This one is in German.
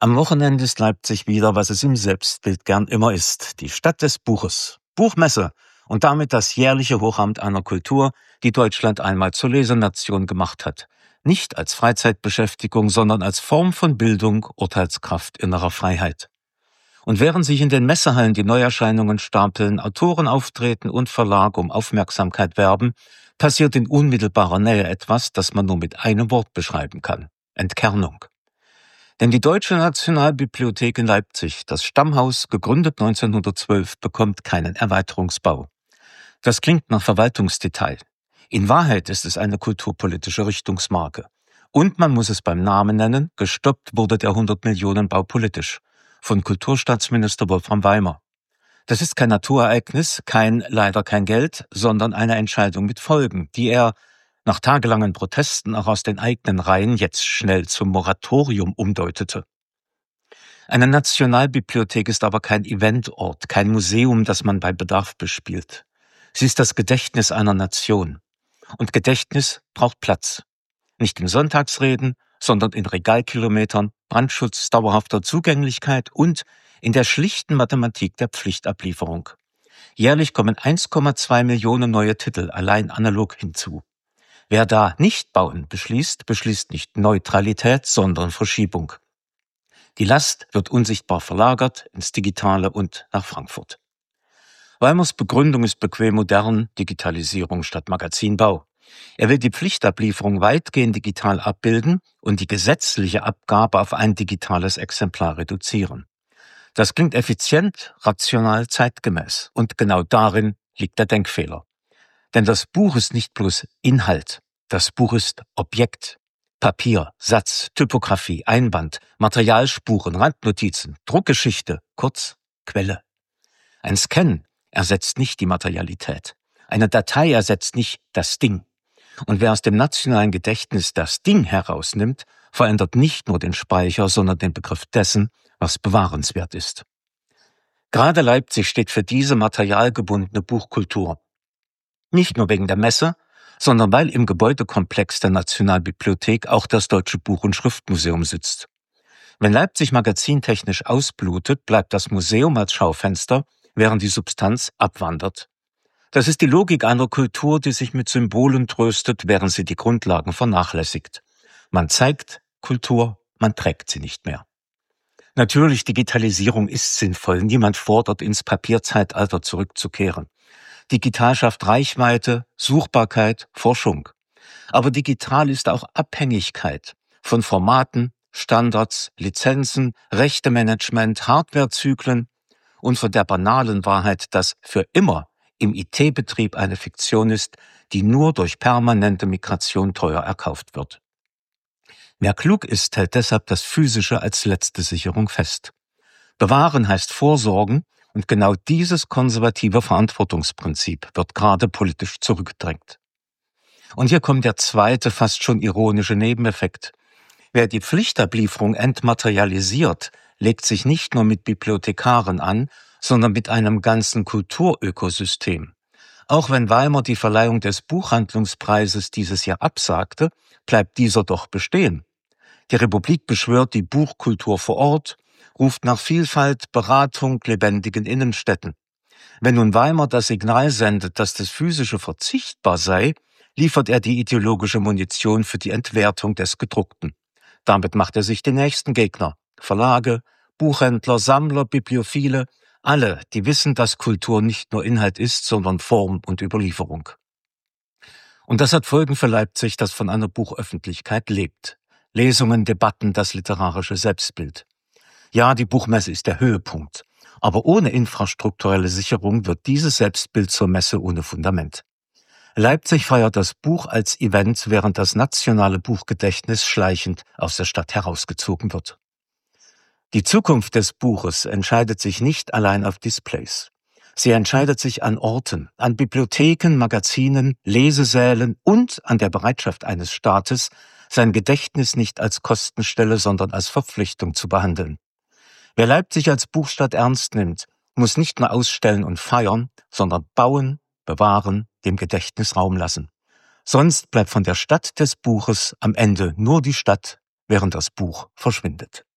Am Wochenende ist Leipzig wieder, was es im Selbstbild gern immer ist, die Stadt des Buches. Buchmesse und damit das jährliche Hochamt einer Kultur, die Deutschland einmal zur Lesenation gemacht hat. Nicht als Freizeitbeschäftigung, sondern als Form von Bildung, Urteilskraft, innerer Freiheit. Und während sich in den Messehallen die Neuerscheinungen stapeln, Autoren auftreten und Verlage um Aufmerksamkeit werben, passiert in unmittelbarer Nähe etwas, das man nur mit einem Wort beschreiben kann: Entkernung. Denn die Deutsche Nationalbibliothek in Leipzig, das Stammhaus, gegründet 1912, bekommt keinen Erweiterungsbau. Das klingt nach Verwaltungsdetail. In Wahrheit ist es eine kulturpolitische Richtungsmarke. Und man muss es beim Namen nennen: gestoppt wurde der 100-Millionen-Bau politisch von Kulturstaatsminister Wolfram Weimer. Das ist kein Naturereignis, leider kein Geld, sondern eine Entscheidung mit Folgen, die er nach tagelangen Protesten auch aus den eigenen Reihen jetzt schnell zum Moratorium umdeutete. Eine Nationalbibliothek ist aber kein Eventort, kein Museum, das man bei Bedarf bespielt. Sie ist das Gedächtnis einer Nation. Und Gedächtnis braucht Platz. Nicht in Sonntagsreden, sondern in Regalkilometern, Brandschutz, dauerhafter Zugänglichkeit und in der schlichten Mathematik der Pflichtablieferung. Jährlich kommen 1,2 Millionen neue Titel allein analog hinzu. Wer da nicht bauen beschließt nicht Neutralität, sondern Verschiebung. Die Last wird unsichtbar verlagert ins Digitale und nach Frankfurt. Weimers Begründung ist bequem modern: Digitalisierung statt Magazinbau. Er will die Pflichtablieferung weitgehend digital abbilden und die gesetzliche Abgabe auf ein digitales Exemplar reduzieren. Das klingt effizient, rational, zeitgemäß. Und genau darin liegt der Denkfehler. Denn das Buch ist nicht bloß Inhalt. Das Buch ist Objekt. Papier, Satz, Typografie, Einband, Materialspuren, Randnotizen, Druckgeschichte, kurz Quelle. Ein Scan ersetzt nicht die Materialität. Eine Datei ersetzt nicht das Ding. Und wer aus dem nationalen Gedächtnis das Ding herausnimmt, verändert nicht nur den Speicher, sondern den Begriff dessen, was bewahrenswert ist. Gerade Leipzig steht für diese materialgebundene Buchkultur. Nicht nur wegen der Messe, sondern weil im Gebäudekomplex der Nationalbibliothek auch das Deutsche Buch- und Schriftmuseum sitzt. Wenn Leipzig magazintechnisch ausblutet, bleibt das Museum als Schaufenster, während die Substanz abwandert. Das ist die Logik einer Kultur, die sich mit Symbolen tröstet, während sie die Grundlagen vernachlässigt. Man zeigt Kultur, man trägt sie nicht mehr. Natürlich, Digitalisierung ist sinnvoll. Niemand fordert, ins Papierzeitalter zurückzukehren. Digital schafft Reichweite, Suchbarkeit, Forschung. Aber digital ist auch Abhängigkeit von Formaten, Standards, Lizenzen, Rechtemanagement, Hardwarezyklen und von der banalen Wahrheit, dass für immer im IT-Betrieb eine Fiktion ist, die nur durch permanente Migration teuer erkauft wird. Wer klug ist, hält deshalb das Physische als letzte Sicherung fest. Bewahren heißt vorsorgen, und genau dieses konservative Verantwortungsprinzip wird gerade politisch zurückgedrängt. Und hier kommt der zweite, fast schon ironische Nebeneffekt. Wer die Pflichtablieferung entmaterialisiert, legt sich nicht nur mit Bibliothekaren an, sondern mit einem ganzen Kulturökosystem. Auch wenn Weimer die Verleihung des Buchhandlungspreises dieses Jahr absagte, bleibt dieser doch bestehen. Die Republik beschwört die Buchkultur vor Ort, ruft nach Vielfalt, Beratung, lebendigen Innenstädten. Wenn nun Weimer das Signal sendet, dass das Physische verzichtbar sei, liefert er die ideologische Munition für die Entwertung des Gedruckten. Damit macht er sich den nächsten Gegner: Verlage, Buchhändler, Sammler, Bibliophile, alle, die wissen, dass Kultur nicht nur Inhalt ist, sondern Form und Überlieferung. Und das hat Folgen für Leipzig, das von einer Buchöffentlichkeit lebt. Lesungen, Debatten, das literarische Selbstbild. Ja, die Buchmesse ist der Höhepunkt. Aber ohne infrastrukturelle Sicherung wird dieses Selbstbild zur Messe ohne Fundament. Leipzig feiert das Buch als Event, während das nationale Buchgedächtnis schleichend aus der Stadt herausgezogen wird. Die Zukunft des Buches entscheidet sich nicht allein auf Displays. Sie entscheidet sich an Orten, an Bibliotheken, Magazinen, Lesesälen und an der Bereitschaft eines Staates, sein Gedächtnis nicht als Kostenstelle, sondern als Verpflichtung zu behandeln. Wer Leipzig als Buchstadt ernst nimmt, muss nicht nur ausstellen und feiern, sondern bauen, bewahren, dem Gedächtnis Raum lassen. Sonst bleibt von der Stadt des Buches am Ende nur die Stadt, während das Buch verschwindet.